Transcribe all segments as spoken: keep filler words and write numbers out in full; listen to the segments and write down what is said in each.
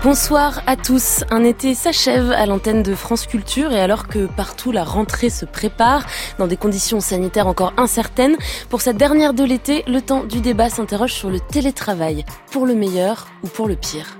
Bonsoir à tous. Un été s'achève à l'antenne de France Culture et alors que partout la rentrée se prépare dans des conditions sanitaires encore incertaines, pour cette dernière de l'été, le temps du débat s'interroge sur le télétravail, pour le meilleur ou pour le pire.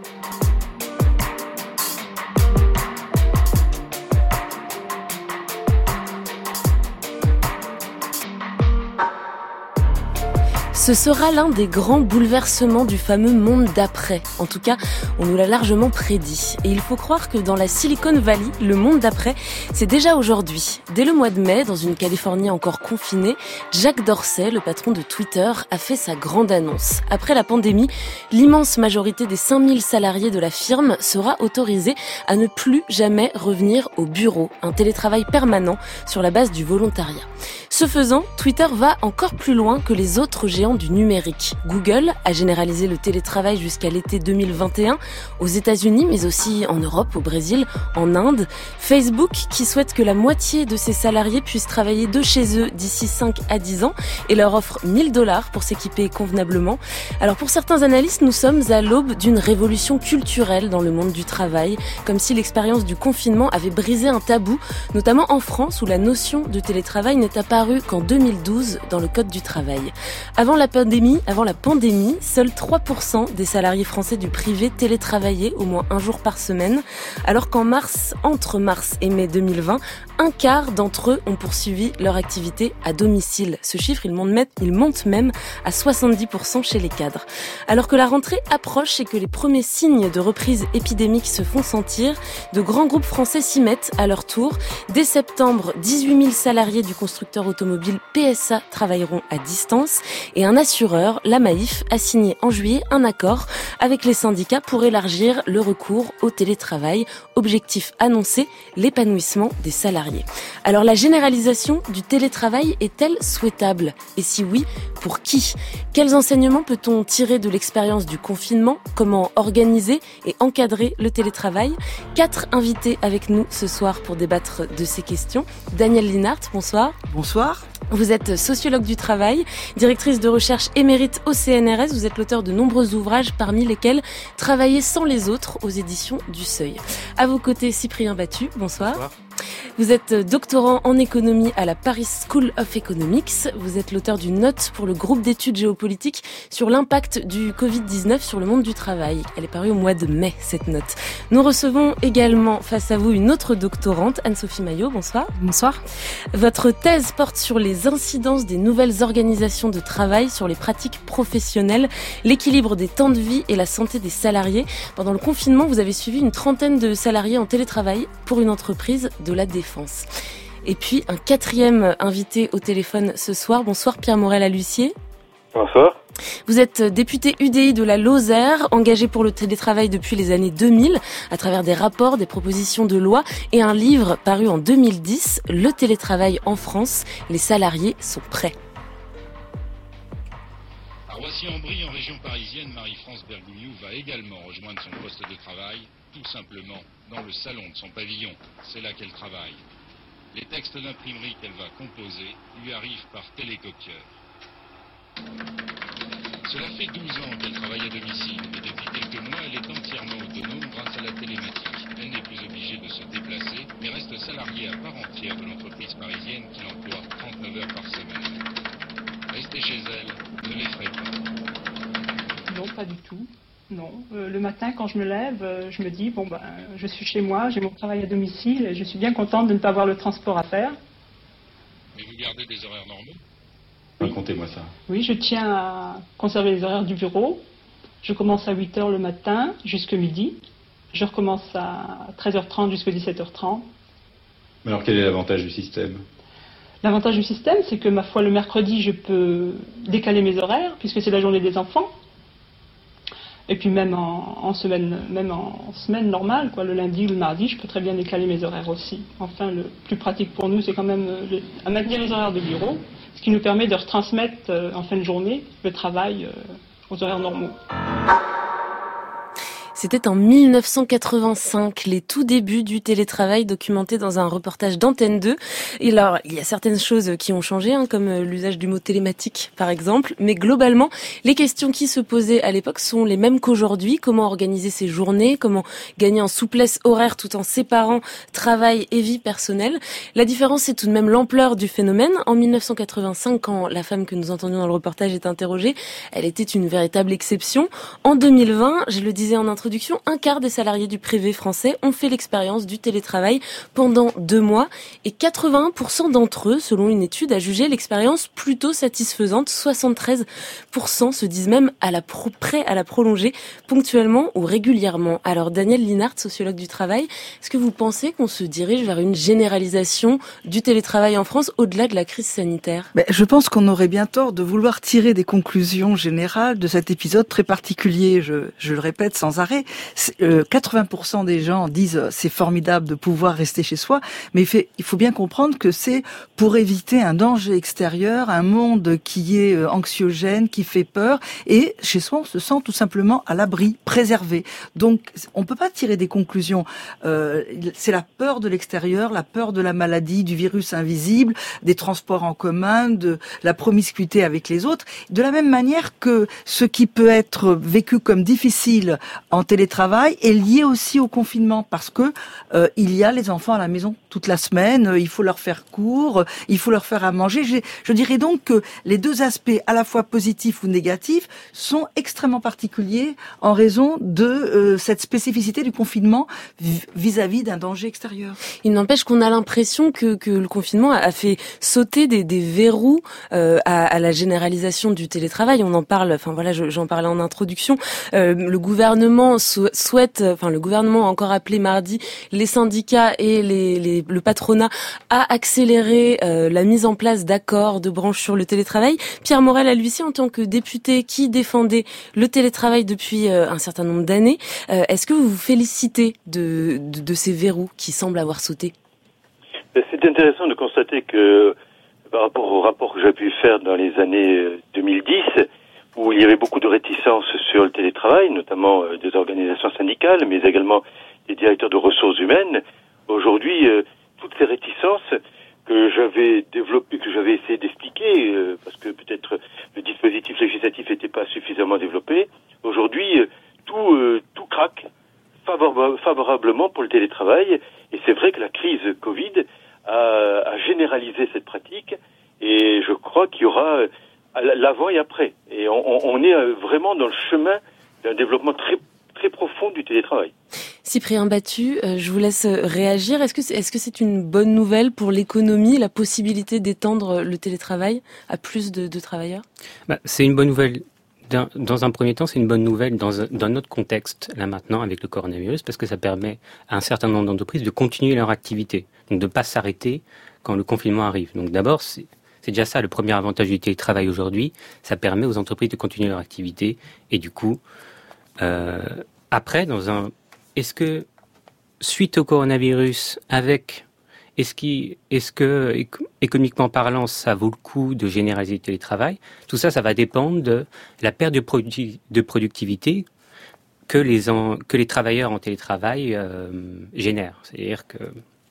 Ce sera l'un des grands bouleversements du fameux monde d'après. En tout cas, on nous l'a largement prédit. Et il faut croire que dans la Silicon Valley, le monde d'après, c'est déjà aujourd'hui. Dès le mois de mai, dans une Californie encore confinée, Jack Dorsey, le patron de Twitter, a fait sa grande annonce. Après la pandémie, l'immense majorité des cinq mille salariés de la firme sera autorisée à ne plus jamais revenir au bureau. Un télétravail permanent sur la base du volontariat. Ce faisant, Twitter va encore plus loin que les autres géants du numérique. Google a généralisé le télétravail jusqu'à l'été deux mille vingt et un aux États-Unis, mais aussi en Europe, au Brésil, en Inde. Facebook, qui souhaite que la moitié de ses salariés puissent travailler de chez eux d'ici cinq à dix ans et leur offre mille dollars pour s'équiper convenablement. Alors pour certains analystes, nous sommes à l'aube d'une révolution culturelle dans le monde du travail, comme si l'expérience du confinement avait brisé un tabou, notamment en France où la notion de télétravail n'est apparue qu'en deux mille douze dans le Code du travail. Avant la pandémie, avant la pandémie, seuls trois pour cent des salariés français du privé télétravaillaient au moins un jour par semaine, alors qu'en mars, entre mars et mai deux mille vingt, un quart d'entre eux ont poursuivi leur activité à domicile. Ce chiffre, il monte, il monte même à soixante-dix pour cent chez les cadres. Alors que la rentrée approche et que les premiers signes de reprise épidémique se font sentir, de grands groupes français s'y mettent à leur tour. Dès septembre, dix-huit mille salariés du constructeur automobile P S A travailleront à distance et un assureur, la Maïf, a signé en juillet un accord avec les syndicats pour élargir le recours au télétravail. Objectif annoncé, l'épanouissement des salariés. Alors la généralisation du télétravail est-elle souhaitable? Et si oui, pour qui? Quels enseignements peut-on tirer de l'expérience du confinement? Comment organiser et encadrer le télétravail? Quatre invités avec nous ce soir pour débattre de ces questions. Danielle Linhart, bonsoir. Bonsoir. Vous êtes sociologue du travail, directrice de recherche émérite au C N R S. Vous êtes l'auteur de nombreux ouvrages, parmi lesquels Travailler sans les autres aux éditions du Seuil. À vos côtés, Cyprien Battu, bonsoir. Bonsoir. Vous êtes doctorant en économie à la Paris School of Economics. Vous êtes l'auteur d'une note pour le groupe d'études géopolitiques sur l'impact du covid dix-neuf sur le monde du travail. Elle est parue au mois de mai, cette note. Nous recevons également face à vous une autre doctorante, Anne-Sophie Maillot. Bonsoir. Bonsoir. Votre thèse porte sur les incidences des nouvelles organisations de travail sur les pratiques professionnelles, l'équilibre des temps de vie et la santé des salariés. Pendant le confinement, vous avez suivi une trentaine de salariés en télétravail pour une entreprise de la défense. Et puis un quatrième invité au téléphone ce soir. Bonsoir Pierre Morel-Alussier. Bonsoir. Vous êtes député U D I de la Lozère, engagé pour le télétravail depuis les années deux mille, à travers des rapports, des propositions de loi et un livre paru en deux mille dix, Le télétravail en France, les salariés sont prêts. À Roissy-en-Brie, en région parisienne, Marie-France Bergougnou va également rejoindre son poste de travail, tout simplement dans le salon de son pavillon. C'est là qu'elle travaille. Les textes d'imprimerie qu'elle va composer lui arrivent par télécopieur. Cela fait douze ans qu'elle travaille à domicile et depuis quelques mois, elle est entièrement autonome grâce à la télématique. Elle n'est plus obligée de se déplacer, mais reste salariée à part entière de l'entreprise parisienne qui l'emploie trente-neuf heures par semaine. Rester chez elle ne l'effraie pas. Non, pas du tout. Non. Euh, le matin, quand je me lève, euh, je me dis, bon, ben, je suis chez moi, j'ai mon travail à domicile et je suis bien contente de ne pas avoir le transport à faire. Mais vous gardez des horaires normaux? Racontez-moi ça. Oui, je tiens à conserver les horaires du bureau. Je commence à huit heures le matin jusqu'à midi. Je recommence à treize heures trente jusqu'à dix-sept heures trente. Mais alors quel est l'avantage du système? L'avantage du système, c'est que ma foi, le mercredi, je peux décaler mes horaires puisque c'est la journée des enfants. Et puis même en, en semaine, même en semaine normale, quoi, le lundi ou le mardi, je peux très bien décaler mes horaires aussi. Enfin, le plus pratique pour nous, c'est quand même le, à maintenir les horaires de bureau, ce qui nous permet de retransmettre euh, en fin de journée le travail euh, aux horaires normaux. C'était en mille neuf cent quatre-vingt-cinq, les tout débuts du télétravail documentés dans un reportage d'Antenne deux. Et alors, il y a certaines choses qui ont changé, hein, comme l'usage du mot télématique, par exemple. Mais globalement, les questions qui se posaient à l'époque sont les mêmes qu'aujourd'hui. Comment organiser ses journées? Comment gagner en souplesse horaire tout en séparant travail et vie personnelle? La différence, c'est tout de même l'ampleur du phénomène. En mille neuf cent quatre-vingt-cinq, quand la femme que nous entendions dans le reportage est interrogée, elle était une véritable exception. En deux mille vingt, je le disais en introduction, un quart des salariés du privé français ont fait l'expérience du télétravail pendant deux mois et quatre-vingt-un pour cent d'entre eux, selon une étude, a jugé l'expérience plutôt satisfaisante. soixante-treize pour cent se disent même à la pro- prêts à la prolonger ponctuellement ou régulièrement. Alors Daniel Linhart, sociologue du travail, est-ce que vous pensez qu'on se dirige vers une généralisation du télétravail en France au-delà de la crise sanitaire? Ben, je pense qu'on aurait bien tort de vouloir tirer des conclusions générales de cet épisode très particulier. Je, je le répète sans arrêt. Euh, quatre-vingts pour cent des gens disent euh, c'est formidable de pouvoir rester chez soi, mais il, fait, il faut bien comprendre que c'est pour éviter un danger extérieur, un monde qui est euh, anxiogène, qui fait peur, et chez soi on se sent tout simplement à l'abri, préservé. Donc on peut pas tirer des conclusions. Euh, c'est la peur de l'extérieur, la peur de la maladie, du virus invisible, des transports en commun, de la promiscuité avec les autres, de la même manière que ce qui peut être vécu comme difficile en télétravail est lié aussi au confinement, parce que euh, il y a les enfants à la maison toute la semaine, euh, il faut leur faire cours, il faut leur faire à manger. Je, je dirais donc que les deux aspects, à la fois positifs ou négatifs, sont extrêmement particuliers en raison de euh, cette spécificité du confinement vis-à-vis d'un danger extérieur. Il n'empêche qu'on a l'impression que, que le confinement a fait sauter des, des verrous euh, à, à la généralisation du télétravail. On en parle, enfin voilà, je, j'en parlais en introduction. Euh, le gouvernement souhaite, enfin le gouvernement a encore appelé mardi les syndicats et les, les, le patronat à accélérer euh, la mise en place d'accords de branche sur le télétravail. Pierre Morel, à lui-ci, en tant que député qui défendait le télétravail depuis euh, un certain nombre d'années, euh, est-ce que vous vous félicitez de, de, de ces verrous qui semblent avoir sauté? C'est intéressant de constater que par rapport au rapport que j'ai pu faire dans les années deux mille dix, où il y avait beaucoup de réticences sur le télétravail, notamment euh, des organisations syndicales, mais également des directeurs de ressources humaines. Aujourd'hui, euh, toutes ces réticences que j'avais développées, que j'avais essayé d'expliquer, euh, parce que peut-être le dispositif législatif n'était pas suffisamment développé, aujourd'hui, euh, tout, euh, tout craque favor- favorablement pour le télétravail. Et c'est vrai que la crise Covid a, a généralisé cette pratique, et je crois qu'il y aura l'avant et après. Et on, on est vraiment dans le chemin d'un développement très très profond du télétravail. Cyprien Battu, euh, je vous laisse réagir. Est-ce que c'est, est-ce que c'est une bonne nouvelle pour l'économie, la possibilité d'étendre le télétravail à plus de, de travailleurs? Bah, c'est une bonne nouvelle. Dans, dans un premier temps, c'est une bonne nouvelle dans, un, dans notre contexte, là maintenant, avec le coronavirus, parce que ça permet à un certain nombre d'entreprises de continuer leur activité, donc de ne pas s'arrêter quand le confinement arrive. Donc d'abord, c'est C'est déjà ça le premier avantage du télétravail aujourd'hui. Ça permet aux entreprises de continuer leur activité. Et du coup, euh, après, dans un, est-ce que suite au coronavirus, avec, est-ce qui, est-ce que économiquement parlant, ça vaut le coup de généraliser le télétravail? Tout ça, ça va dépendre de la perte de, produ- de productivité que les en, que les travailleurs en télétravail euh, génèrent. C'est-à-dire que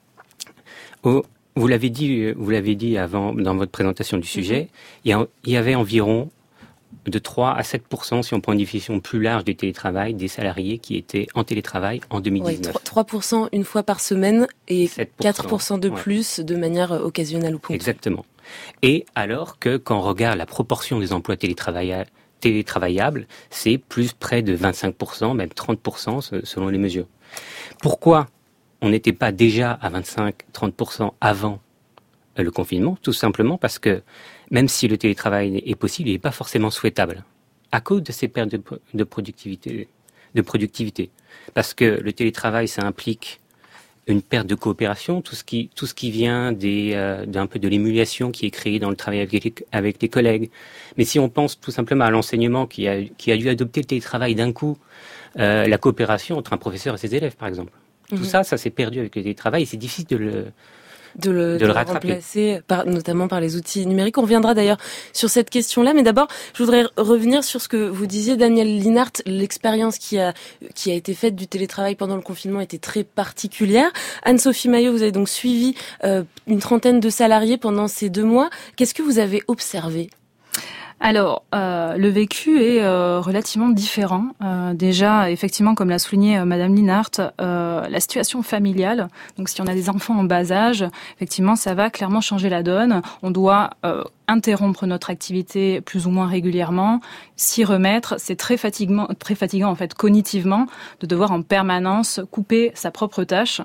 au, Vous l'avez dit, vous l'avez dit avant dans votre présentation du sujet, il y, a, il y avait environ de trois à sept pour cent, si on prend une définition plus large du télétravail, des salariés qui étaient en télétravail en deux mille dix-neuf. Oui, trois pour cent une fois par semaine et sept pour cent, quatre pour cent de ouais. plus de manière occasionnelle ou ponctuelle. Exactement. Et alors que quand on regarde la proportion des emplois télétravailla- télétravaillables, c'est plus près de vingt-cinq pour cent, même trente pour cent selon les mesures. Pourquoi on n'était pas déjà à vingt-cinq à trente pour cent avant le confinement? Tout simplement parce que même si le télétravail est possible, il n'est pas forcément souhaitable à cause de ces pertes de, de productivité, de productivité. Parce que le télétravail, ça implique une perte de coopération, tout ce qui, tout ce qui vient des, euh, d'un peu de l'émulation qui est créée dans le travail avec les, avec les collègues. Mais si on pense tout simplement à l'enseignement qui a, qui a dû adopter le télétravail d'un coup, euh, la coopération entre un professeur et ses élèves, par exemple. Tout mmh. ça, ça s'est perdu avec le télétravail et c'est difficile de le, de le, de de le le rattraper. remplacer, par, notamment par les outils numériques. On reviendra d'ailleurs sur cette question-là, mais d'abord, je voudrais revenir sur ce que vous disiez, Daniel Linhart. L'expérience qui a qui a été faite du télétravail pendant le confinement était très particulière. Anne-Sophie Maillot, vous avez donc suivi euh, une trentaine de salariés pendant ces deux mois. Qu'est-ce que vous avez observé ? Alors, euh, le vécu est euh, relativement différent. Euh, déjà, effectivement, comme l'a souligné euh, Madame Linhart, euh, la situation familiale. Donc, si on a des enfants en bas âge, effectivement, ça va clairement changer la donne. On doit euh, interrompre notre activité plus ou moins régulièrement, s'y remettre. C'est très fatigant, très fatigant en fait, cognitivement, de devoir en permanence couper sa propre tâche.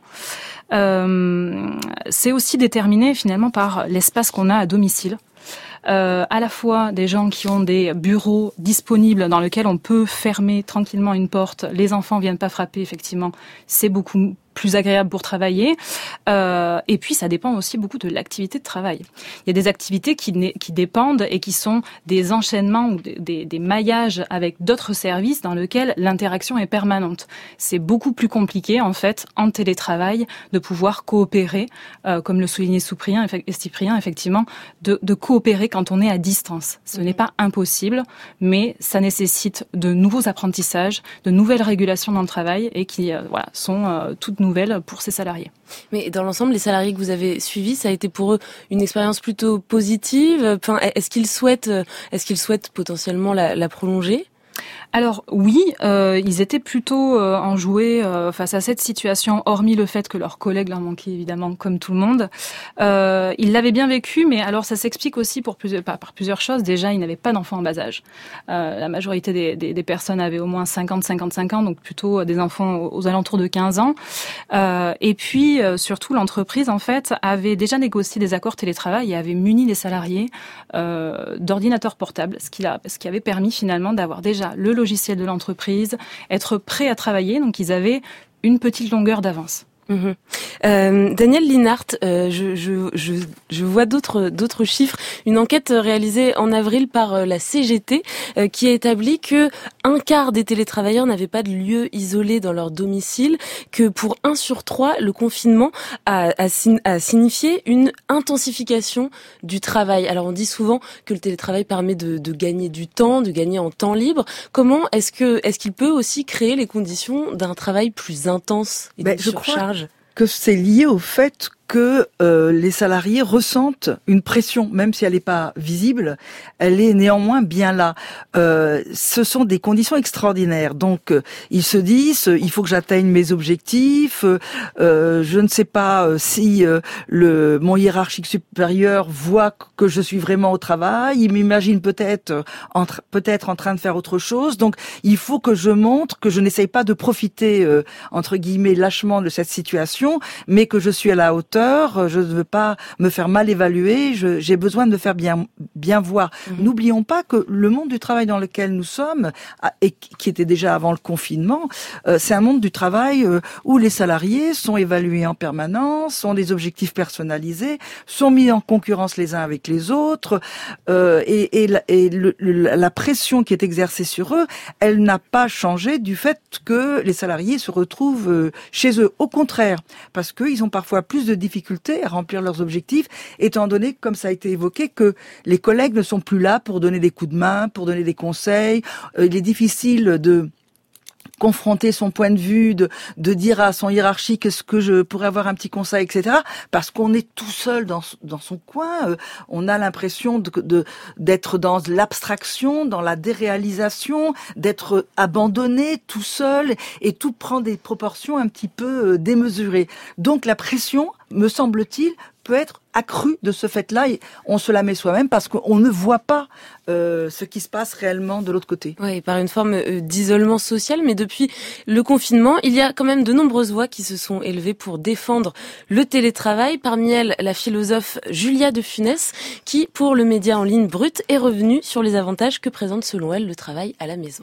Euh, c'est aussi déterminé finalement par l'espace qu'on a à domicile. Euh, à la fois des gens qui ont des bureaux disponibles dans lesquels on peut fermer tranquillement une porte, les enfants viennent pas frapper, effectivement, c'est beaucoup plus agréable pour travailler. Euh, et puis, ça dépend aussi beaucoup de l'activité de travail. Il y a des activités qui, qui dépendent et qui sont des enchaînements ou des, des, des maillages avec d'autres services dans lesquels l'interaction est permanente. C'est beaucoup plus compliqué, en fait, en télétravail, de pouvoir coopérer, euh, comme le soulignait Cyprien, Cyprien effectivement, de, de coopérer quand on est à distance. Ce n'est pas impossible, mais ça nécessite de nouveaux apprentissages, de nouvelles régulations dans le travail et qui euh, voilà, sont euh, toutes nouvelles pour ces salariés. Mais dans l'ensemble, les salariés que vous avez suivis, ça a été pour eux une expérience plutôt positive. Enfin, est-ce qu'ils souhaitent, est-ce qu'ils souhaitent potentiellement la, la prolonger ? Alors oui, euh, ils étaient plutôt euh, enjoués euh, face à cette situation, hormis le fait que leurs collègues leur manquaient évidemment comme tout le monde. Euh, ils l'avaient bien vécu, mais alors ça s'explique aussi pour plusieurs, par, par plusieurs choses. Déjà, ils n'avaient pas d'enfants en bas âge. Euh, la majorité des, des, des personnes avaient au moins cinquante à cinquante-cinq ans, donc plutôt des enfants aux, aux alentours de quinze ans. Euh, et puis, euh, surtout, l'entreprise, en fait, avait déjà négocié des accords télétravail et avait muni les salariés euh, d'ordinateurs portables, ce qui, a, ce qui avait permis finalement d'avoir déjà le logiciel de l'entreprise, être prêt à travailler. Donc, ils avaient une petite longueur d'avance. Mmh. Euh, Daniel Linhart, euh, je, je, je, je vois d'autres, d'autres chiffres. Une enquête réalisée en avril par la C G T euh, qui a établi que un quart des télétravailleurs n'avaient pas de lieu isolé dans leur domicile, que pour un sur trois, le confinement a, a, a signifié une intensification du travail. Alors on dit souvent que le télétravail permet de, de gagner du temps, de gagner en temps libre. Comment est-ce que est-ce qu'il peut aussi créer les conditions d'un travail plus intense et ben, d'une je surcharge ? Crois que c'est lié au fait que euh, les salariés ressentent une pression, même si elle n'est pas visible, elle est néanmoins bien là. Euh, ce sont des conditions extraordinaires. Donc, euh, ils se disent, il faut que j'atteigne mes objectifs. Euh, je ne sais pas euh, si euh, le mon hiérarchique supérieur voit que je suis vraiment au travail. Il m'imagine peut-être en peut-être en train de faire autre chose. Donc, il faut que je montre que je n'essaye pas de profiter euh, entre guillemets lâchement de cette situation, mais que je suis à la hauteur. Je ne veux pas me faire mal évaluer, je, j'ai besoin de me faire bien, bien voir. Mmh. N'oublions pas que le monde du travail dans lequel nous sommes, et qui était déjà avant le confinement, euh, c'est un monde du travail euh, où les salariés sont évalués en permanence, ont des objectifs personnalisés, sont mis en concurrence les uns avec les autres, euh, et, et, la, et le, le, la pression qui est exercée sur eux, elle n'a pas changé du fait que les salariés se retrouvent euh, chez eux. Au contraire, parce qu'ils ont parfois plus de difficultés à remplir leurs objectifs, étant donné, comme ça a été évoqué, que les collègues ne sont plus là pour donner des coups de main, pour donner des conseils. Euh, il est difficile de confronter son point de vue, de, de dire à son hiérarchique est-ce que je pourrais avoir un petit conseil, et cetera. Parce qu'on est tout seul dans, dans son coin. Euh, on a l'impression de, de, d'être dans l'abstraction, dans la déréalisation, d'être abandonné tout seul, et tout prend des proportions un petit peu démesurées. Donc la pression, me semble-t-il, peut être accrue de ce fait-là, et on se la met soi-même parce qu'on ne voit pas euh, ce qui se passe réellement de l'autre côté. Oui, par une forme euh, d'isolement social, mais depuis le confinement, il y a quand même de nombreuses voix qui se sont élevées pour défendre le télétravail. Parmi elles, la philosophe Julia de Funès, qui, pour le média en ligne Brut, est revenue sur les avantages que présente selon elle le travail à la maison.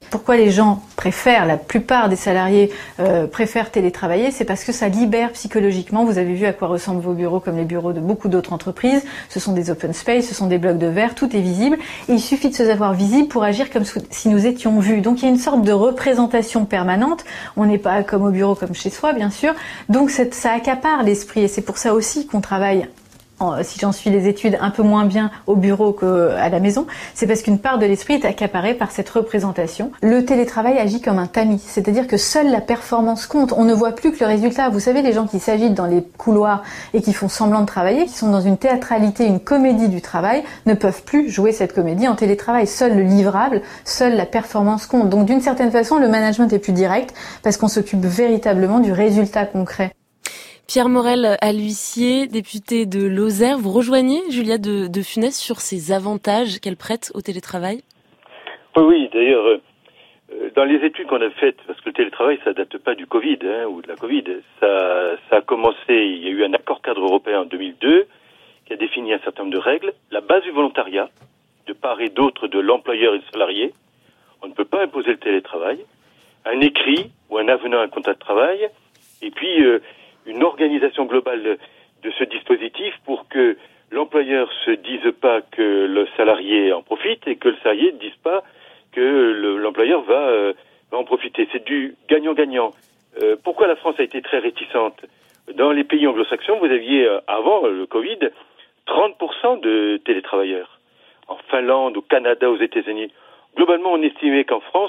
Pourquoi les gens préfèrent, la plupart des salariés euh, préfèrent télétravailler, c'est parce que ça libère psychologiquement. Vous avez vu à quoi ressemblent vos bureaux comme les bureaux de beaucoup d'autres entreprises. Ce sont des open space, ce sont des blocs de verre, tout est visible. Et il suffit de se savoir visible pour agir comme si nous étions vus. Donc il y a une sorte de représentation permanente. On n'est pas comme au bureau, comme chez soi, bien sûr. Donc ça accapare l'esprit et c'est pour ça aussi qu'on travaille, si j'en suis les études, un peu moins bien au bureau qu'à la maison, c'est parce qu'une part de l'esprit est accaparée par cette représentation. Le télétravail agit comme un tamis, c'est-à-dire que seule la performance compte. On ne voit plus que le résultat. Vous savez, les gens qui s'agitent dans les couloirs et qui font semblant de travailler, qui sont dans une théâtralité, une comédie du travail, ne peuvent plus jouer cette comédie en télétravail. Seul le livrable, seule la performance compte. Donc d'une certaine façon, le management est plus direct parce qu'on s'occupe véritablement du résultat concret. Pierre Morel à l'huissier, député de Lozère, vous rejoignez Julia de, de Funès sur ces avantages qu'elle prête au télétravail? Oui, oui, d'ailleurs, euh, dans les études qu'on a faites, parce que le télétravail, ça date pas du Covid, hein, ou de la Covid, ça, ça a commencé, il y a eu un accord cadre européen en deux mille deux, qui a défini un certain nombre de règles, la base du volontariat, de part et d'autre de l'employeur et du salarié, on ne peut pas imposer le télétravail, un écrit ou un avenant à un contrat de travail, et puis euh, une organisation globale de, de ce dispositif pour que l'employeur se dise pas que le salarié en profite et que le salarié ne dise pas que le, l'employeur va, euh, va en profiter. C'est du gagnant-gagnant. Euh, pourquoi la France a été très réticente? Dans les pays anglo-saxons, vous aviez, euh, avant le Covid, trente pour cent de télétravailleurs. En Finlande, au Canada, aux États-Unis. Globalement, on estimait qu'en France,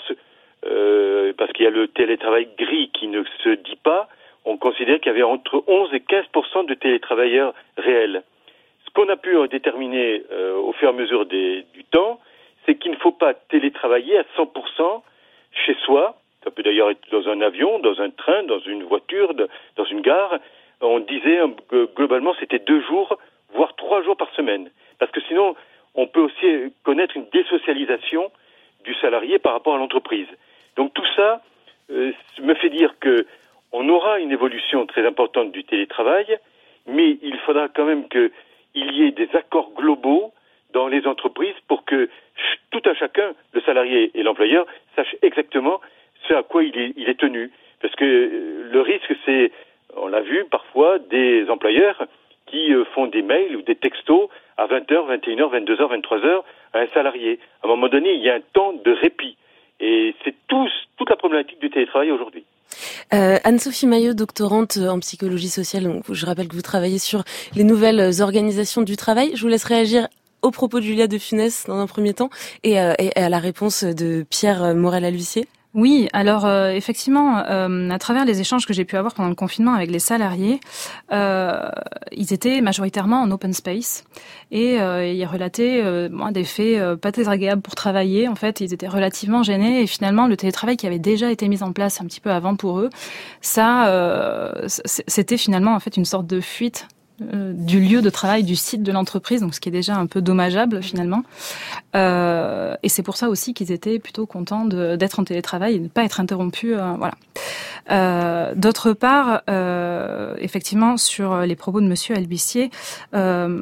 euh, parce qu'il y a le télétravail gris qui ne se dit pas, on considère qu'il y avait entre onze et quinze pour cent de télétravailleurs réels. Ce qu'on a pu déterminer euh, au fur et à mesure des, du temps, c'est qu'il ne faut pas télétravailler à cent pour cent chez soi. Ça peut d'ailleurs être dans un avion, dans un train, dans une voiture, de, dans une gare. On disait que globalement c'était deux jours, voire trois jours par semaine. Parce que sinon, on peut aussi connaître une désocialisation du salarié par rapport à l'entreprise. Donc tout ça euh, me fait dire que on aura une évolution très importante du télétravail, mais il faudra quand même qu'il y ait des accords globaux dans les entreprises pour que tout un chacun, le salarié et l'employeur, sache exactement ce à quoi il est, il est tenu. Parce que le risque, c'est, on l'a vu parfois, des employeurs qui font des mails ou des textos à vingt heures, vingt et une heures, vingt-deux heures, vingt-trois heures à un salarié. À un moment donné, il y a un temps de répit. Et c'est tous, toute la problématique du télétravail aujourd'hui. Euh, Anne-Sophie Maillot, doctorante en psychologie sociale, donc je rappelle que vous travaillez sur les nouvelles organisations du travail. Je vous laisse réagir aux propos de Julia de Funès dans un premier temps et, euh, et à la réponse de Pierre Morel à l'huissier. Oui, alors euh, effectivement, euh, à travers les échanges que j'ai pu avoir pendant le confinement avec les salariés, euh, ils étaient majoritairement en open space et euh, ils relataient euh, bon, des faits euh, pas très agréables pour travailler. En fait, ils étaient relativement gênés et finalement, le télétravail qui avait déjà été mis en place un petit peu avant pour eux, ça, euh, c'était finalement en fait une sorte de fuite Euh, du lieu de travail, du site de l'entreprise, donc ce qui est déjà un peu dommageable finalement. Euh, et c'est pour ça aussi qu'ils étaient plutôt contents de, d'être en télétravail et de ne pas être interrompus. Euh, voilà. Euh, d'autre part, euh, effectivement, sur les propos de Monsieur Albissier, euh,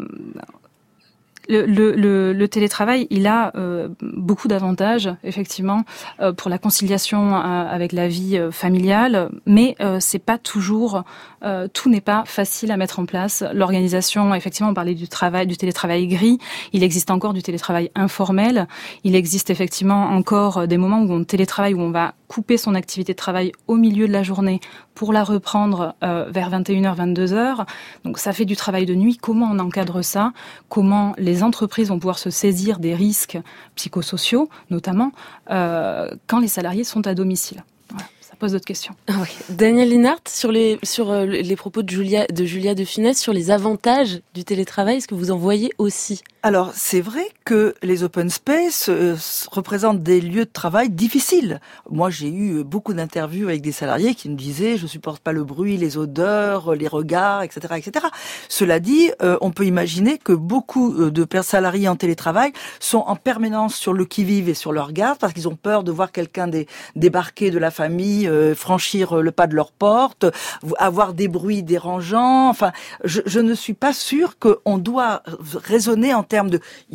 Le, le, le, le télétravail, il a euh, beaucoup d'avantages, effectivement, euh, pour la conciliation euh, avec la vie euh, familiale, mais euh, c'est pas toujours, euh, tout n'est pas facile à mettre en place. L'organisation, effectivement, on parlait du travail, du télétravail gris. Il existe encore du télétravail informel. Il existe effectivement encore des moments où on télétravaille, où on va couper son activité de travail au milieu de la journée pour la reprendre euh, vers vingt et une heures, vingt-deux heures. Donc ça fait du travail de nuit. Comment on encadre ça? Comment les entreprises vont pouvoir se saisir des risques psychosociaux, notamment euh, quand les salariés sont à domicile? Voilà, ça pose d'autres questions. Ah oui. Daniel Linhart, sur les sur euh, les propos de Julia de Julia de Funès sur les avantages du télétravail, est-ce que vous en voyez aussi? Alors, c'est vrai que les open space euh, représentent des lieux de travail difficiles. Moi, j'ai eu beaucoup d'interviews avec des salariés qui me disaient « je supporte pas le bruit, les odeurs, les regards, et cetera et cetera » Cela dit, euh, on peut imaginer que beaucoup de salariés en télétravail sont en permanence sur le qui-vive et sur leur garde parce qu'ils ont peur de voir quelqu'un dé- débarquer de la famille, euh, franchir le pas de leur porte, avoir des bruits dérangeants. Enfin, je, je ne suis pas sûre qu'on doit raisonner en termes de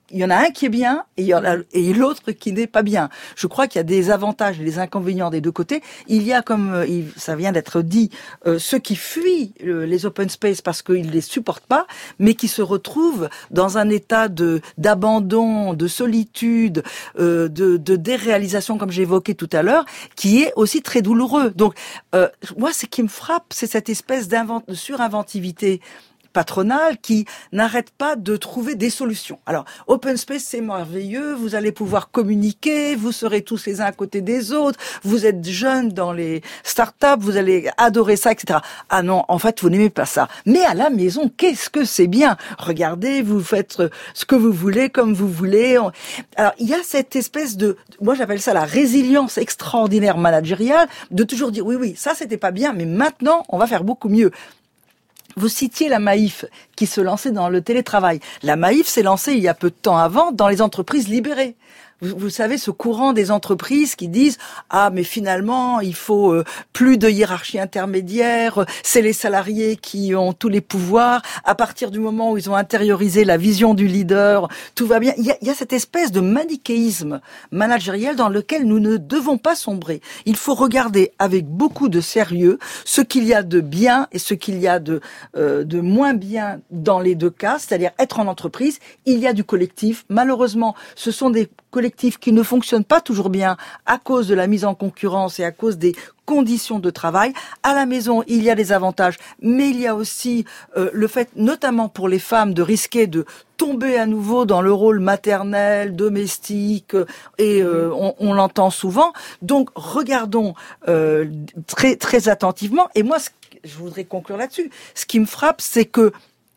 il y en a un qui est bien et, il y en a, et l'autre qui n'est pas bien. Je crois qu'il y a des avantages et des inconvénients des deux côtés. Il y a, comme ça vient d'être dit, euh, ceux qui fuient euh, les open space parce qu'ils les supportent pas, mais qui se retrouvent dans un état de d'abandon, de solitude, euh, de, de déréalisation, comme j'ai évoqué tout à l'heure, qui est aussi très douloureux. Donc, euh, moi, ce qui me frappe, c'est cette espèce d'invent- de surinventivité patronale qui n'arrête pas de trouver des solutions. Alors, open space, c'est merveilleux, vous allez pouvoir communiquer, vous serez tous les uns à côté des autres, vous êtes jeunes dans les startups, vous allez adorer ça, et cetera. Ah non, en fait, vous n'aimez pas ça. Mais à la maison, qu'est-ce que c'est bien? Regardez, vous faites ce que vous voulez, comme vous voulez. Alors, il y a cette espèce de, moi j'appelle ça la résilience extraordinaire managériale, de toujours dire, oui, oui, ça c'était pas bien, mais maintenant, on va faire beaucoup mieux. Vous citiez la Maïf qui se lançait dans le télétravail. La Maïf s'est lancée il y a peu de temps avant dans les entreprises libérées. Vous, vous savez, ce courant des entreprises qui disent « Ah, mais finalement, il faut euh, plus de hiérarchie intermédiaire, c'est les salariés qui ont tous les pouvoirs. À partir du moment où ils ont intériorisé la vision du leader, tout va bien. » Il y a, il y a cette espèce de manichéisme managériel dans lequel nous ne devons pas sombrer. Il faut regarder avec beaucoup de sérieux ce qu'il y a de bien et ce qu'il y a de, euh, de moins bien dans les deux cas, c'est-à-dire être en entreprise. Il y a du collectif. Malheureusement, ce sont des collectifs qui ne fonctionnent pas toujours bien à cause de la mise en concurrence et à cause des conditions de travail. À la maison, il y a des avantages, mais il y a aussi euh, le fait, notamment pour les femmes, de risquer de tomber à nouveau dans le rôle maternel, domestique, et euh, on, on l'entend souvent. Donc, regardons euh, très très attentivement. Et moi, ce, je voudrais conclure là-dessus. Ce qui me frappe, c'est que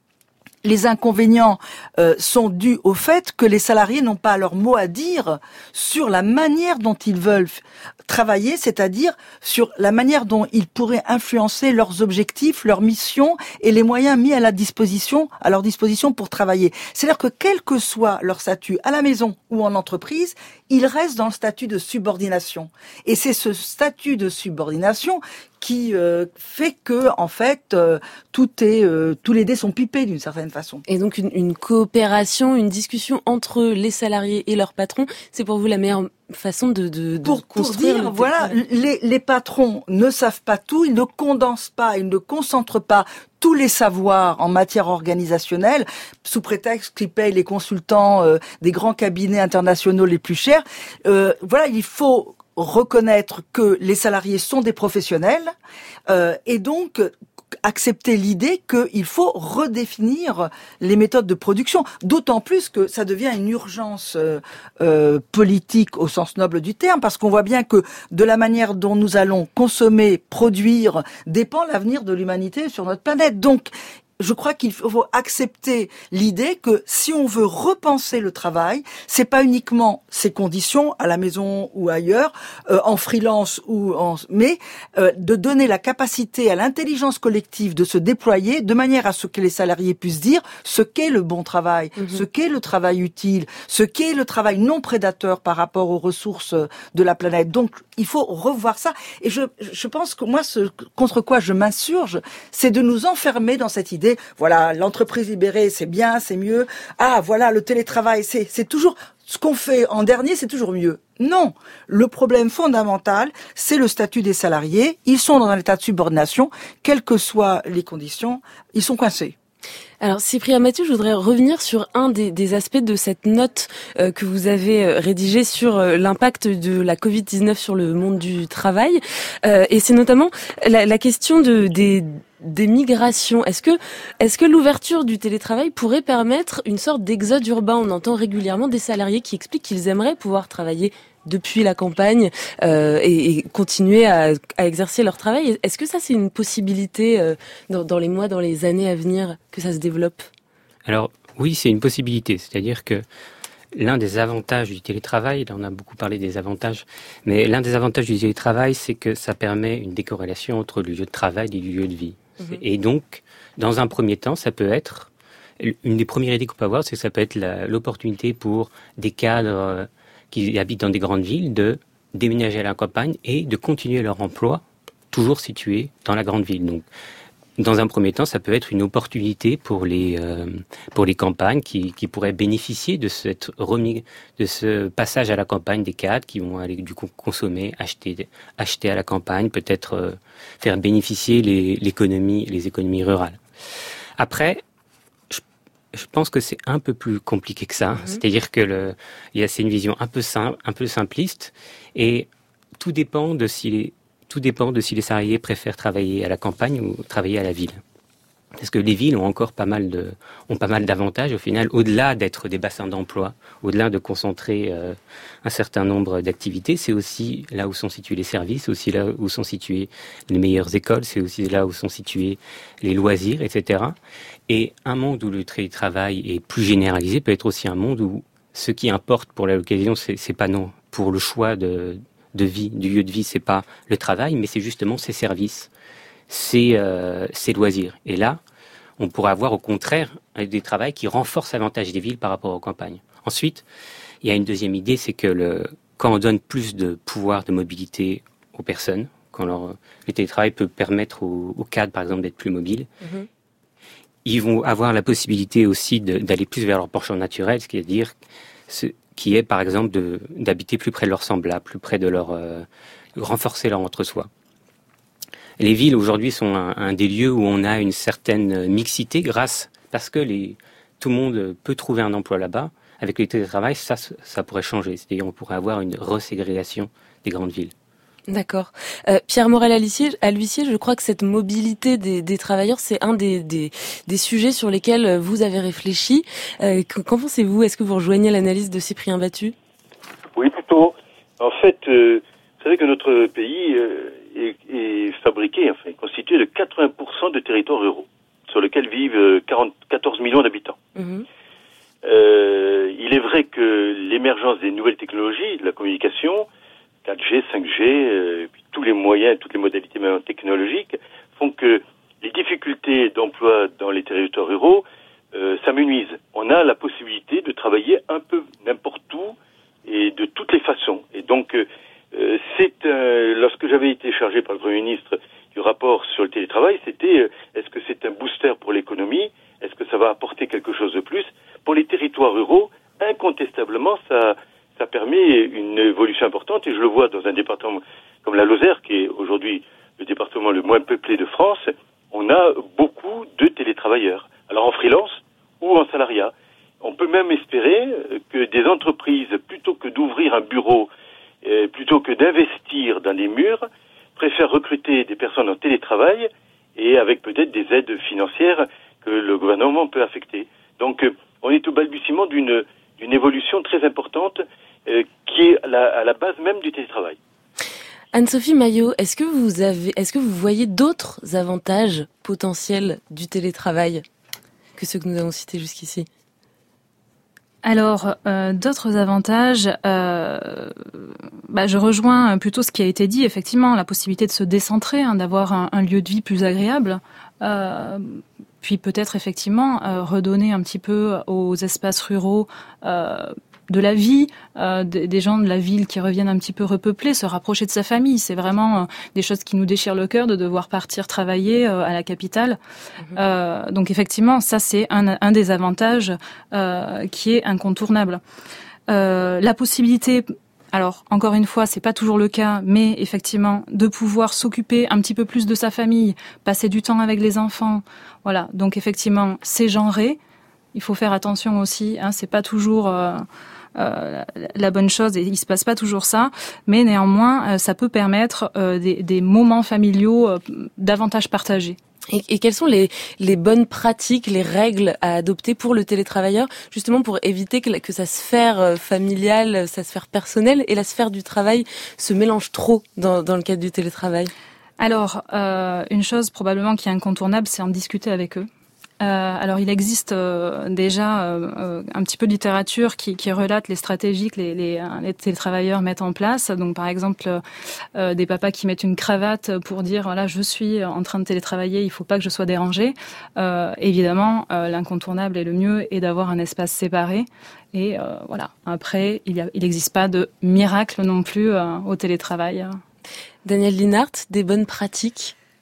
les inconvénients euh, sont dus au fait que les salariés n'ont pas leur mot à dire sur la manière dont ils veulent f- travailler, c'est-à-dire sur la manière dont ils pourraient influencer leurs objectifs, leurs missions et les moyens mis à la disposition, à leur disposition pour travailler. C'est-à-dire que quel que soit leur statut, à la maison ou en entreprise, ils restent dans le statut de subordination. Et c'est ce statut de subordination qui euh, fait que, en fait, euh, tout est, euh, tous les dés sont pipés d'une certaine façon. Et donc une, une coopération, une discussion entre les salariés et leurs patrons, c'est pour vous la meilleure façon de, de, de pour, construire pour dire, le voilà, les, les patrons ne savent pas tout, ils ne condensent pas, ils ne concentrent pas tous les savoirs en matière organisationnelle, sous prétexte qu'ils payent les consultants euh, des grands cabinets internationaux les plus chers. Euh, voilà, il faut reconnaître que les salariés sont des professionnels euh, et donc accepter l'idée qu'il faut redéfinir les méthodes de production, d'autant plus que ça devient une urgence euh, euh, politique au sens noble du terme, parce qu'on voit bien que de la manière dont nous allons consommer, produire, dépend l'avenir de l'humanité sur notre planète. Donc, je crois qu'il faut accepter l'idée que si on veut repenser le travail, c'est pas uniquement ses conditions à la maison ou ailleurs, euh, en freelance ou en, mais euh, de donner la capacité à l'intelligence collective de se déployer de manière à ce que les salariés puissent dire ce qu'est le bon travail, mmh. ce qu'est le travail utile, ce qu'est le travail non prédateur par rapport aux ressources de la planète. Donc, il faut revoir ça. Et je, je pense que moi, ce contre quoi je m'insurge, c'est de nous enfermer dans cette idée. Voilà, l'entreprise libérée, c'est bien, c'est mieux. Ah, voilà, le télétravail, c'est, c'est toujours ce qu'on fait en dernier, c'est toujours mieux. Non, le problème fondamental, c'est le statut des salariés. Ils sont dans un état de subordination, quelles que soient les conditions, ils sont coincés. Alors, Cyprien Mathieu, je voudrais revenir sur un des, des aspects de cette note euh, que vous avez euh, rédigée sur euh, l'impact de la covid dix-neuf sur le monde du travail. Euh, et c'est notamment la, la question de, des, des migrations. Est-ce que, est-ce que l'ouverture du télétravail pourrait permettre une sorte d'exode urbain? On entend régulièrement des salariés qui expliquent qu'ils aimeraient pouvoir travailler depuis la campagne euh, et, et continuer à, à exercer leur travail. Est-ce que ça, c'est une possibilité euh, dans, dans les mois, dans les années à venir, que ça se développe? Alors oui, c'est une possibilité. C'est-à-dire que l'un des avantages du télétravail, là on a beaucoup parlé des avantages, mais l'un des avantages du télétravail, c'est que ça permet une décorrélation entre le lieu de travail et le lieu de vie. Mmh. Et donc, dans un premier temps, ça peut être, une des premières idées qu'on peut avoir, c'est que ça peut être la, l'opportunité pour des cadres euh, qui habitent dans des grandes villes, de déménager à la campagne et de continuer leur emploi, toujours situé dans la grande ville. Donc, dans un premier temps, ça peut être une opportunité pour les euh, pour les campagnes qui, qui pourraient bénéficier de cette remis, de ce passage à la campagne des cadres qui vont aller du coup consommer, acheter, acheter à la campagne, peut-être euh, faire bénéficier les, l'économie, les économies rurales. Après, je, je pense que c'est un peu plus compliqué que ça. Mmh. C'est-à-dire que le, il y a c'est une vision un peu simple, un peu simpliste, et tout dépend de si les Tout dépend de si les salariés préfèrent travailler à la campagne ou travailler à la ville. Parce que les villes ont encore pas mal de, ont pas mal d'avantages au final, au-delà d'être des bassins d'emploi, au-delà de concentrer euh, un certain nombre d'activités, c'est aussi là où sont situés les services, aussi là où sont situées les meilleures écoles, c'est aussi là où sont situés les loisirs, et cetera. Et un monde où le télétravail est plus généralisé peut être aussi un monde où ce qui importe pour la localisation, c'est, c'est pas non pour le choix de de vie, du lieu de vie, c'est pas le travail, mais c'est justement ses services, ses, euh, ses loisirs. Et là, on pourrait avoir au contraire des travails qui renforcent l'avantage des villes par rapport aux campagnes. Ensuite, il y a une deuxième idée, c'est que le, quand on donne plus de pouvoir de mobilité aux personnes, quand leur, le télétravail peut permettre aux, aux cadres, par exemple, d'être plus mobiles, mmh. ils vont avoir la possibilité aussi de, d'aller plus vers leur penchant naturel, c'est-à-dire ce, qui est par exemple de, d'habiter plus près de leurs semblables, plus près de leur euh, renforcer leur entre-soi. Les villes aujourd'hui sont un, un des lieux où on a une certaine mixité grâce parce que les, tout le monde peut trouver un emploi là-bas. Avec le télétravail, ça, ça pourrait changer. C'est-à-dire on pourrait avoir une reségrégation des grandes villes. D'accord. Euh, Pierre Morel-Aluissier, je crois que cette mobilité des, des travailleurs, c'est un des, des, des sujets sur lesquels vous avez réfléchi. Euh, qu'en pensez-vous ? Est-ce que vous rejoignez l'analyse de Cyprien Battu ? Oui, plutôt. En fait, euh, vous savez que notre pays euh, est, est fabriqué, enfin, constitué de quatre-vingts pour cent de territoires ruraux, sur lesquels vivent quarante, quatorze millions d'habitants. Mmh. Euh, il est vrai que l'émergence des nouvelles technologies, de la communication, quatre G, cinq G, euh, puis tous les moyens, toutes les modalités maintenant technologiques font que les difficultés d'emploi dans les territoires ruraux euh, s'amenuisent. On a la possibilité de travailler un peu n'importe où et de toutes les façons. Et donc, euh, c'est un, lorsque j'avais été chargé par le Premier ministre du rapport sur le télétravail, c'était euh, est-ce que c'est un booster pour l'économie ? Est-ce que ça va apporter quelque chose de plus ? Pour les territoires ruraux, incontestablement, ça... ça permet une évolution importante, et je le vois dans un département comme la Lozère, qui est aujourd'hui le département le moins peuplé de France. On a beaucoup de télétravailleurs, alors en freelance ou en salariat. On peut même espérer que des entreprises, plutôt que d'ouvrir un bureau, euh, plutôt que d'investir dans des murs, préfèrent recruter des personnes en télétravail et avec peut-être des aides financières que le gouvernement peut affecter. Donc euh, on est au balbutiement d'une, d'une évolution très importante Euh, qui est à la, à la base même du télétravail. Anne-Sophie Maillot, est-ce que vous avez, est-ce que vous voyez d'autres avantages potentiels du télétravail que ceux que nous avons cités jusqu'ici ? Alors, euh, d'autres avantages, euh, bah, je rejoins plutôt ce qui a été dit, effectivement, la possibilité de se décentrer, hein, d'avoir un, un lieu de vie plus agréable, euh, puis peut-être effectivement euh, redonner un petit peu aux espaces ruraux euh, de la vie, euh, des, des gens de la ville qui reviennent un petit peu repeuplés, se rapprocher de sa famille. C'est vraiment euh, des choses qui nous déchirent le cœur de devoir partir travailler euh, à la capitale. Mmh. Euh, donc effectivement, ça c'est un, un des avantages euh, qui est incontournable. Euh, la possibilité, alors encore une fois, c'est pas toujours le cas, mais effectivement, de pouvoir s'occuper un petit peu plus de sa famille, passer du temps avec les enfants. Voilà. Donc effectivement, c'est genré. Il faut faire attention aussi. Hein, c'est pas toujours euh, Euh, la bonne chose, et il se passe pas toujours ça, mais néanmoins euh, ça peut permettre euh, des, des moments familiaux euh, davantage partagés. Et, et quelles sont les, les bonnes pratiques, les règles à adopter pour le télétravailleur, justement pour éviter que, que sa sphère familiale, sa sphère personnelle et la sphère du travail se mélangent trop dans, dans le cadre du télétravail? Alors, euh, une chose probablement qui est incontournable, c'est en discuter avec eux. Euh, alors, il existe euh, déjà euh, un petit peu de littérature qui, qui relate les stratégies que les, les, les télétravailleurs mettent en place. Donc, par exemple, euh, des papas qui mettent une cravate pour dire voilà, je suis en train de télétravailler, il faut pas que je sois dérangé. Euh, évidemment, euh, l'incontournable et le mieux est d'avoir un espace séparé. Et euh, voilà. Après, il n'existe pas de miracle non plus euh, au télétravail. Daniel Linhart, des bonnes pratiques?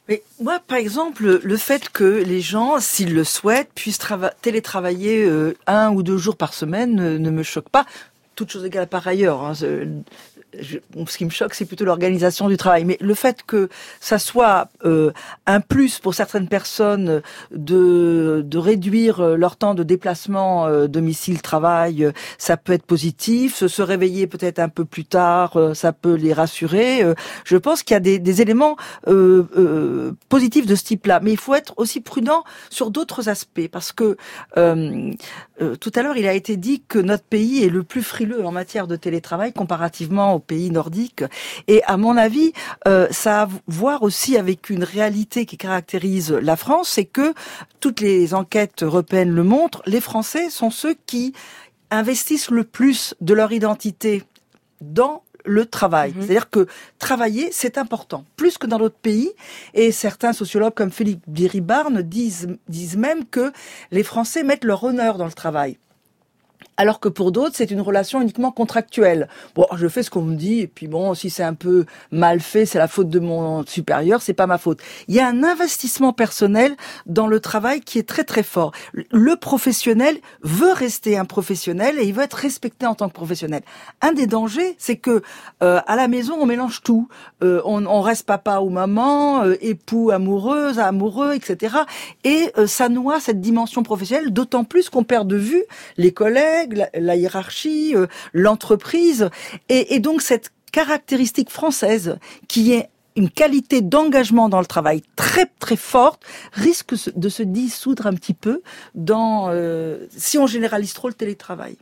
Mais moi, par exemple, le fait que les gens, s'ils le souhaitent, puissent trava- télétravailler euh, un ou deux jours par semaine euh, ne me choque pas. Toute chose égale par ailleurs. Hein, je, je, ce qui me choque, c'est plutôt l'organisation du travail. Mais le fait que ça soit euh, un plus pour certaines personnes de, de réduire leur temps de déplacement euh, domicile-travail, euh, ça peut être positif. Se réveiller peut-être un peu plus tard, euh, ça peut les rassurer. Euh, je pense qu'il y a des, des éléments euh, euh, positifs de ce type-là. Mais il faut être aussi prudent sur d'autres aspects. Parce que euh, euh, tout à l'heure, il a été dit que notre pays est le plus frileux en matière de télétravail comparativement aux pays nordiques. Et à mon avis, euh, ça a à voir aussi avec une réalité qui caractérise la France, c'est que toutes les enquêtes européennes le montrent, les Français sont ceux qui investissent le plus de leur identité dans le travail. Mmh. C'est-à-dire que travailler, c'est important, plus que dans d'autres pays. Et certains sociologues comme Philippe Biribarne disent, disent même que les Français mettent leur honneur dans le travail. Alors que pour d'autres, c'est une relation uniquement contractuelle. Bon, je fais ce qu'on me dit, et puis bon, si c'est un peu mal fait, c'est la faute de mon supérieur, c'est pas ma faute. Il y a un investissement personnel dans le travail qui est très très fort. Le professionnel veut rester un professionnel et il veut être respecté en tant que professionnel. Un des dangers, c'est que euh, à la maison, on mélange tout. Euh, on, on reste papa ou maman, euh, époux, amoureuse, amoureux, et cetera. Et euh, ça noie cette dimension professionnelle, d'autant plus qu'on perd de vue les collègues, La, la hiérarchie, euh, l'entreprise, et, et donc cette caractéristique française qui est une qualité d'engagement dans le travail très très forte risque de se dissoudre un petit peu dans euh, si on généralise trop le télétravail.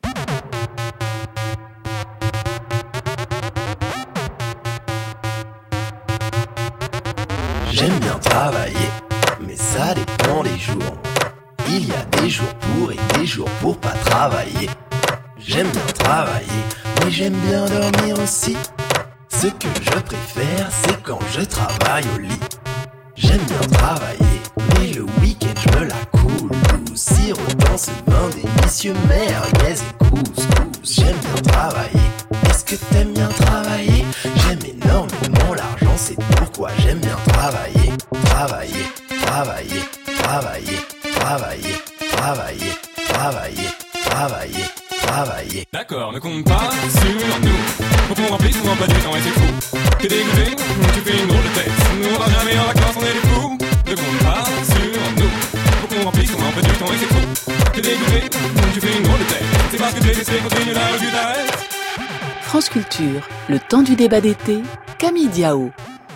J'aime bien travailler, mais ça dépend des jours. Il y a des jours pour et des jours pour pas travailler. J'aime bien travailler, mais j'aime bien dormir aussi. Ce que je préfère, c'est quand je travaille au lit. J'aime bien travailler, mais le week-end je me la coule douce. Sirotant ce vin délicieux, merguez et couscous. J'aime bien travailler, est-ce que t'aimes bien travailler? J'aime énormément l'argent, c'est pourquoi j'aime bien travailler. Travailler, travailler, travailler. Travailler, travailler, travailler, travailler, travailler. D'accord, ne compte pas sur nous. Faut qu'on remplisse nos emplois du temps et c'est fou. T'es dégoûté, tu fais une drôle de tête. Nous on va jamais en vacances, on est des fous. Ne compte pas sur nous. Faut qu'on remplisse nos emplois du temps et c'est fou. T'es dégoûté, tu fais une drôle de tête. C'est parce que t'es laissé continuer la revue d'arrête. France Culture, le temps du débat d'été, Camille Diao.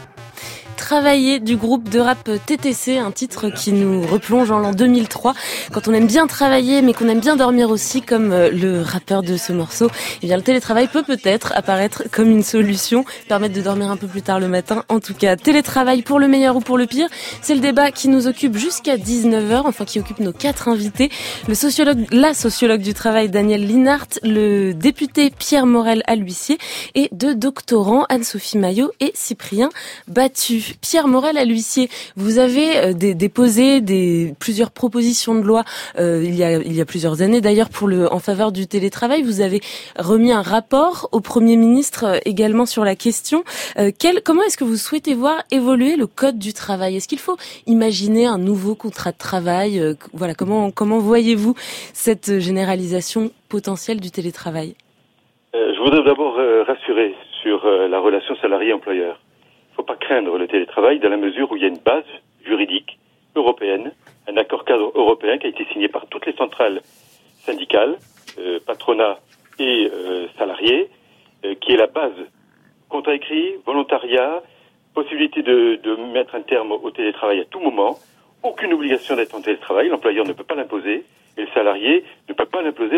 Travailler du groupe de rap T T C, un titre qui nous replonge en l'an deux mille trois. Quand on aime bien travailler mais qu'on aime bien dormir aussi, comme le rappeur de ce morceau, eh bien le télétravail peut peut-être apparaître comme une solution, permettre de dormir un peu plus tard le matin. En tout cas, télétravail pour le meilleur ou pour le pire, c'est le débat qui nous occupe jusqu'à dix-neuf heures, enfin qui occupe nos quatre invités. Le sociologue, la sociologue du travail Danielle Linhart, le député Pierre Morel-Alhuissier et deux doctorants Anne-Sophie Maillot et Cyprien Battu. Pierre Morel-Alhuissier, vous avez euh, des, déposé des, plusieurs propositions de loi euh, il, y a, il y a plusieurs années d'ailleurs pour le, en faveur du télétravail. Vous avez remis un rapport au Premier ministre euh, également sur la question. Euh, quel, comment est-ce que vous souhaitez voir évoluer le Code du travail? Est-ce qu'il faut imaginer un nouveau contrat de travail? euh, Voilà, comment, comment voyez-vous cette généralisation potentielle du télétravail? euh, Je voudrais d'abord euh, rassurer sur euh, la relation salarié-employeur. Il ne faut pas craindre le télétravail dans la mesure où il y a une base juridique européenne, un accord cadre européen qui a été signé par toutes les centrales syndicales, euh, patronat et euh, salariés, euh, qui est la base. Contrat écrit, volontariat, possibilité de, de mettre un terme au télétravail à tout moment, aucune obligation d'être en télétravail, l'employeur ne peut pas l'imposer, et le salarié ne peut pas l'imposer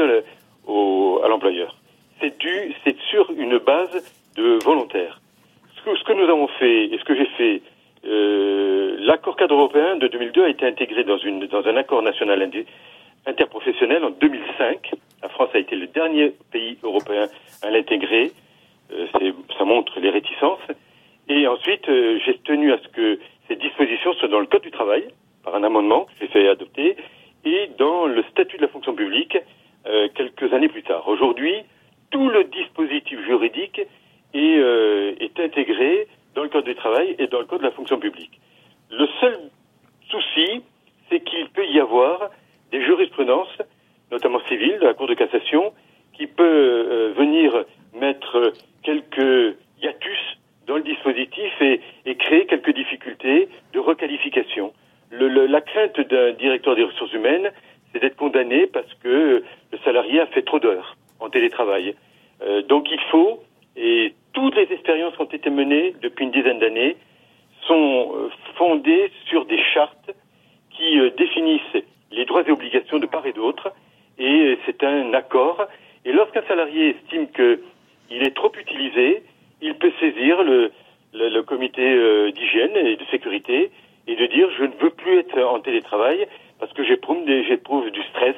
au, à l'employeur. C'est dû, c'est sur une base de volontaire. Ce que nous avons fait et ce que j'ai fait, euh, l'accord cadre européen de deux mille deux a été intégré dans, une, dans un accord national interprofessionnel en deux mille cinq. La France a été le dernier pays européen à l'intégrer. Euh, c'est, ça montre les réticences. Et ensuite, euh, j'ai tenu à ce que ces dispositions soient dans le Code du travail, par un amendement que j'ai fait adopter, et dans le statut de la fonction publique euh, quelques années plus tard. Aujourd'hui, tout le dispositif juridique est, euh, est intégré dans le Code du travail et dans le Code de la fonction publique. y avoir des jurisprudences, notamment civiles, de la Cour de cassation, qui peut euh, venir mettre quelques hiatus dans le dispositif et, et créer quelques difficultés de requalification. Le, le, la crainte d'un directeur des ressources humaines, c'est d'être condamné parce que le salarié a fait trop d'heures en télétravail. Euh, donc il faut, et toutes les expériences qui ont été menées depuis une dizaine d'années sont fondées sur des chartes qui euh, définissent les droits et obligations de part et d'autre, et c'est un accord. Et lorsqu'un salarié estime qu'il est trop utilisé, il peut saisir le, le, le comité euh, d'hygiène et de sécurité et de dire je ne veux plus être en télétravail parce que j'éprouve, des, j'éprouve du stress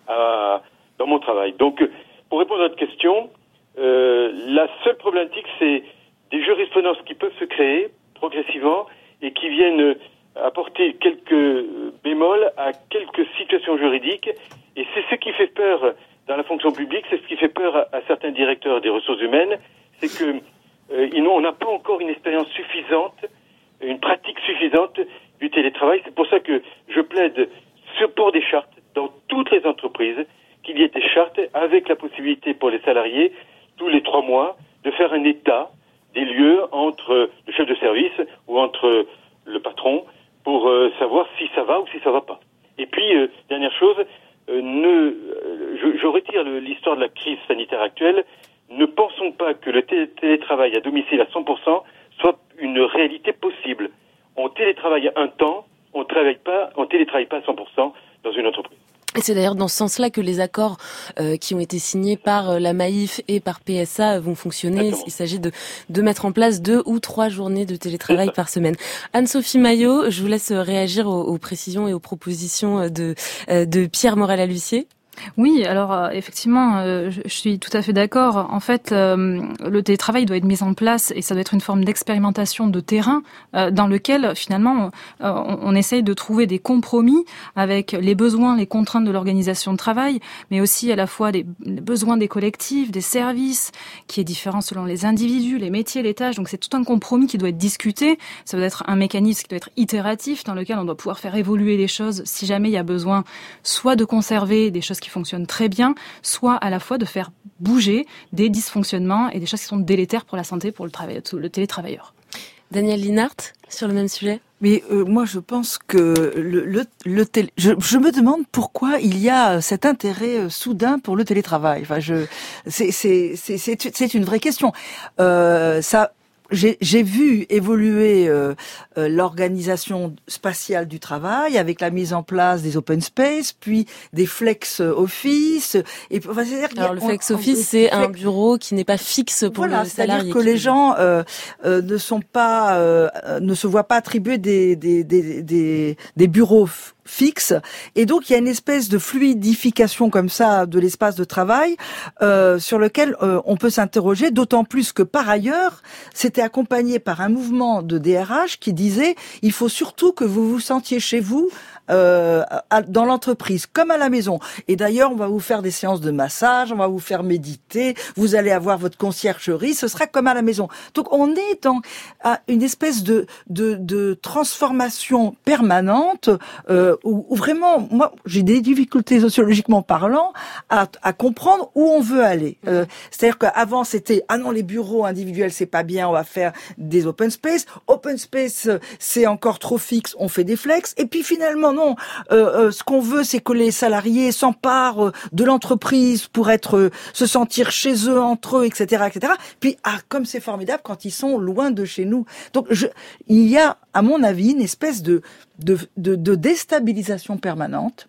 à, dans mon travail. Donc, pour répondre à votre question, euh, la seule problématique, c'est des jurisprudences qui peuvent se créer progressivement et qui viennent apporter quelques bémols à quelques situations juridiques. Et c'est ce qui fait peur dans la fonction publique, c'est ce qui fait peur à, à certains directeurs des ressources humaines, c'est que euh, on n'a pas encore une expérience suffisante, une pratique suffisante du télétravail. C'est pour ça que je plaide pour des chartes dans toutes les entreprises, qu'il y ait des chartes avec la possibilité pour les salariés, tous les trois mois, de faire un état des lieux entre le chef de service ou entre le patron pour euh, savoir si ça va ou si ça va pas. Et puis, euh, dernière chose, euh, ne, euh, je, je retire le, l'histoire de la crise sanitaire actuelle. Ne pensons pas que le télé- télétravail à domicile à cent pour cent soit une réalité possible. On télétravaille un temps, on travaille pas, on télétravaille pas à cent pour cent dans une entreprise. Et c'est d'ailleurs dans ce sens-là que les accords euh, qui ont été signés par euh, la Maïf et par P S A vont fonctionner. Exactement. Il s'agit de, de mettre en place deux ou trois journées de télétravail par semaine. Anne-Sophie Maillot, je vous laisse réagir aux, aux précisions et aux propositions de, de Pierre Morel-Alussier. Oui, alors euh, effectivement, euh, je, je suis tout à fait d'accord. En fait, euh, le télétravail doit être mis en place et ça doit être une forme d'expérimentation de terrain euh, dans lequel finalement euh, on, on essaye de trouver des compromis avec les besoins, les contraintes de l'organisation de travail, mais aussi à la fois des, les besoins des collectifs, des services, qui est différent selon les individus, les métiers, les tâches. Donc c'est tout un compromis qui doit être discuté. Ça doit être un mécanisme qui doit être itératif dans lequel on doit pouvoir faire évoluer les choses si jamais il y a besoin, soit de conserver des choses qui fonctionnent très bien, soit à la fois de faire bouger des dysfonctionnements et des choses qui sont délétères pour la santé, pour le, travail, le télétravailleur. Daniel Linhart, sur le même sujet. Mais euh, moi, je pense que le, le, le télé... je, je me demande pourquoi il y a cet intérêt euh, soudain pour le télétravail. Enfin, je, c'est, c'est, c'est, c'est, c'est une vraie question. Euh, ça. J'ai, j'ai vu évoluer euh, euh, l'organisation spatiale du travail avec la mise en place des open space, puis des flex office. Et enfin, c'est-à-dire alors le flex on, office, on, c'est flex... un bureau qui n'est pas fixe pour voilà, le salarié. C'est-à-dire que les gens euh, euh, ne sont pas, euh, ne se voient pas attribuer des des des des, des bureaux f- fixe, et donc il y a une espèce de fluidification comme ça de l'espace de travail euh, sur lequel euh, on peut s'interroger, d'autant plus que par ailleurs c'était accompagné par un mouvement de D R H qui disait il faut surtout que vous vous sentiez chez vous euh, dans l'entreprise comme à la maison, et d'ailleurs on va vous faire des séances de massage, on va vous faire méditer, vous allez avoir votre conciergerie, ce sera comme à la maison. Donc on est dans une espèce de de, de transformation permanente euh, Où, où vraiment, moi, j'ai des difficultés sociologiquement parlant à, à comprendre où on veut aller. Euh, c'est-à-dire qu'avant, c'était ah non, les bureaux individuels, c'est pas bien, on va faire des open space. Open space, c'est encore trop fixe, on fait des flex. Et puis finalement, non. Euh, euh, ce qu'on veut, c'est que les salariés s'emparent de l'entreprise pour être, euh, se sentir chez eux, entre eux, et cetera, et cetera. Puis ah, comme c'est formidable quand ils sont loin de chez nous. Donc, je, il y a, à mon avis, une espèce de de, de, de déstabilisation permanente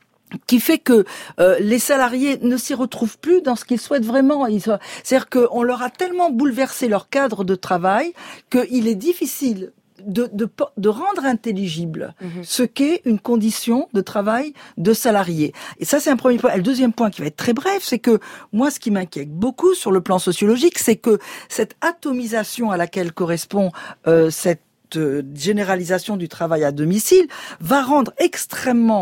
qui fait que euh, les salariés ne s'y retrouvent plus dans ce qu'ils souhaitent vraiment. Ils, c'est-à-dire qu'on leur a tellement bouleversé leur cadre de travail qu'il est difficile de, de, de rendre intelligible mmh. ce qu'est une condition de travail de salarié. Et ça, c'est un premier point. Et le deuxième point qui va être très bref, c'est que moi, ce qui m'inquiète beaucoup sur le plan sociologique, c'est que cette atomisation à laquelle correspond euh, cette généralisation du travail à domicile va rendre extrêmement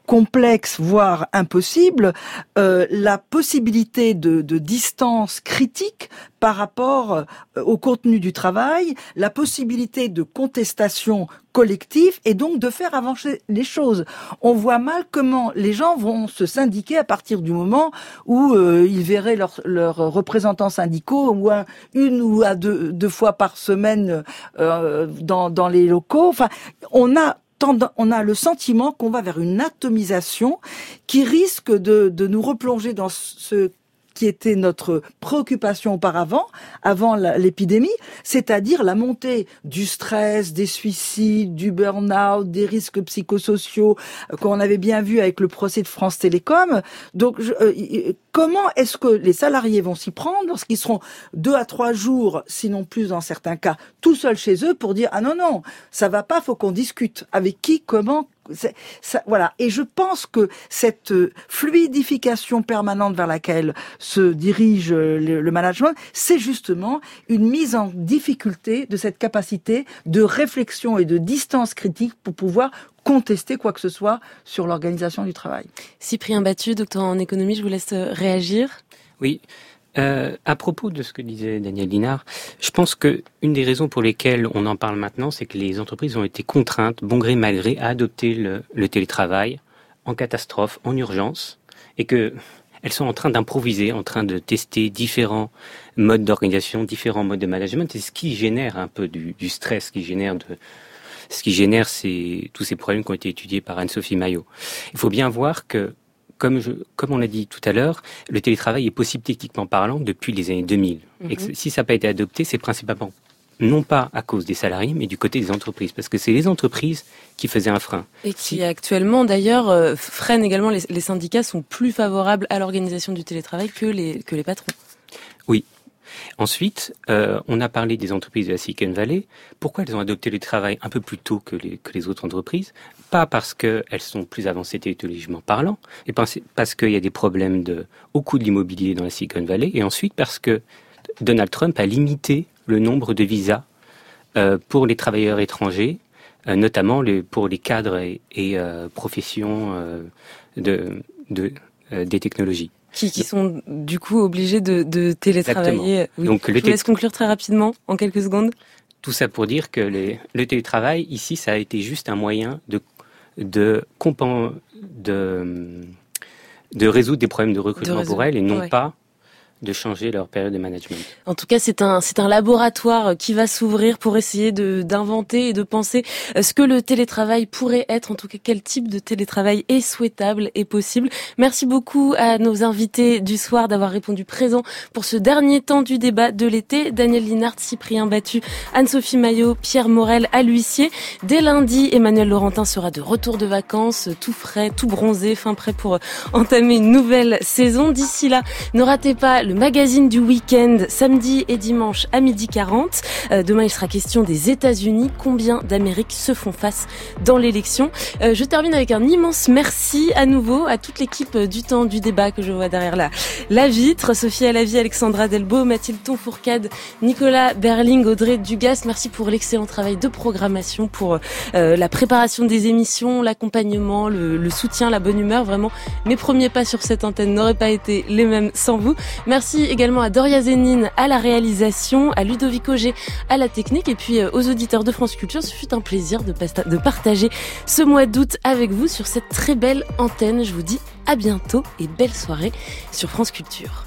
complexe, voire impossible, euh, la possibilité de, de distance critique par rapport euh, au contenu du travail, la possibilité de contestation collective et donc de faire avancer les choses. On voit mal comment les gens vont se syndiquer à partir du moment où euh, ils verraient leurs leurs représentants syndicaux ou un, une ou à deux, deux fois par semaine euh, dans, dans les locaux. Enfin, on a on a le sentiment qu'on va vers une atomisation qui risque de, de nous replonger dans ce qui était notre préoccupation auparavant, avant la, l'épidémie, c'est-à-dire la montée du stress, des suicides, du burn-out, des risques psychosociaux euh, qu'on avait bien vu avec le procès de France Télécom. Donc, je, euh, comment est-ce que les salariés vont s'y prendre lorsqu'ils seront deux à trois jours, sinon plus dans certains cas, tout seuls chez eux pour dire « Ah non, non, ça va pas, faut qu'on discute. Avec qui, comment ?» C'est, ça, voilà. Et je pense que cette fluidification permanente vers laquelle se dirige le, le management, c'est justement une mise en difficulté de cette capacité de réflexion et de distance critique pour pouvoir contester quoi que ce soit sur l'organisation du travail. Cyprien Battu, docteur en économie, je vous laisse réagir. Oui. Euh, à propos de ce que disait Daniel Linhart, je pense que une des raisons pour lesquelles on en parle maintenant, c'est que les entreprises ont été contraintes, bon gré mal gré, à adopter le, le télétravail en catastrophe, en urgence, et que elles sont en train d'improviser, en train de tester différents modes d'organisation, différents modes de management, et ce qui génère un peu du, du stress, ce qui génère de, ce qui génère ces, tous ces problèmes qui ont été étudiés par Anne-Sophie Maillot. Il faut bien voir que Comme, je, comme on l'a dit tout à l'heure, le télétravail est possible techniquement parlant depuis les années deux mille. Mm-hmm. Et que, si ça n'a pas été adopté, c'est principalement non pas à cause des salariés, mais du côté des entreprises, parce que c'est les entreprises qui faisaient un frein. Et qui si... actuellement, d'ailleurs, euh, freinent également. Les, les syndicats sont plus favorables à l'organisation du télétravail que les, que les patrons. Oui. Ensuite, euh, on a parlé des entreprises de la Silicon Valley. Pourquoi elles ont adopté le travail un peu plus tôt que les, que les autres entreprises ? Pas parce qu'elles sont plus avancées technologiquement parlant, mais parce, parce qu'il y a des problèmes de, au coût de l'immobilier dans la Silicon Valley, et ensuite parce que Donald Trump a limité le nombre de visas euh, pour les travailleurs étrangers, euh, notamment les, pour les cadres et, et euh, professions euh, de, de, euh, des technologies. Qui, qui sont du coup obligés de, de télétravailler. Oui. Donc, Je vous té- laisse conclure très rapidement, en quelques secondes. Tout ça pour dire que les, le télétravail, ici, ça a été juste un moyen de, de, compen- de, de résoudre des problèmes de recrutement de pour elles et non ouais. pas de changer leur période de management. En tout cas, c'est un c'est un laboratoire qui va s'ouvrir pour essayer de d'inventer et de penser ce que le télétravail pourrait être, en tout cas quel type de télétravail est souhaitable et possible. Merci beaucoup à nos invités du soir d'avoir répondu présent pour ce dernier temps du débat de l'été. Daniel Linhart, Cyprien Battu, Anne-Sophie Maillot, Pierre Morel à l'huissier. Dès lundi, Emmanuel Laurentin sera de retour de vacances, tout frais, tout bronzé, fin prêt pour entamer une nouvelle saison. D'ici là, ne ratez pas le magazine du week-end, samedi et dimanche à midi quarante. Euh, demain, il sera question des États-Unis. Combien d'Amériques se font face dans l'élection ? euh, Je termine avec un immense merci à nouveau à toute l'équipe du temps du débat que je vois derrière la, la vitre. Sophie Alavie, Alexandra Delbo, Mathilde Tonfourcade, Nicolas Berling, Audrey Dugas. Merci pour l'excellent travail de programmation, pour euh, la préparation des émissions, l'accompagnement, le, le soutien, la bonne humeur. Vraiment, mes premiers pas sur cette antenne n'auraient pas été les mêmes sans vous. Merci également à Doria Zénine à la réalisation, à Ludovic Auger à la technique et puis aux auditeurs de France Culture. Ce fut un plaisir de, pasta- de partager ce mois d'août avec vous sur cette très belle antenne. Je vous dis à bientôt et belle soirée sur France Culture.